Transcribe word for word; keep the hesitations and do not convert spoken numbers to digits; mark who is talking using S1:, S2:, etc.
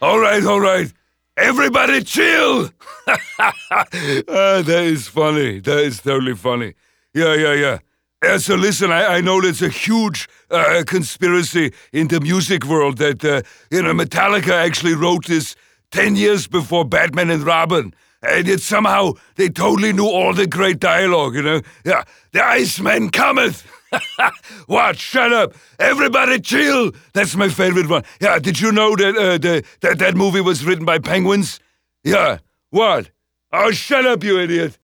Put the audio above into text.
S1: All right, all right. Everybody chill. uh, that is funny. That is totally funny. Yeah, yeah, yeah. Yeah, so listen, I, I know there's a huge uh, conspiracy in the music world that, uh, you know, Metallica actually wrote this ten years before Batman and Robin. And yet somehow they totally knew all the great dialogue, you know? Yeah, the Iceman cometh. What? Shut up. Everybody chill. That's my favorite one. Yeah, did you know that, uh, the, that that movie was written by penguins? Yeah. What? Oh, shut up, you idiot.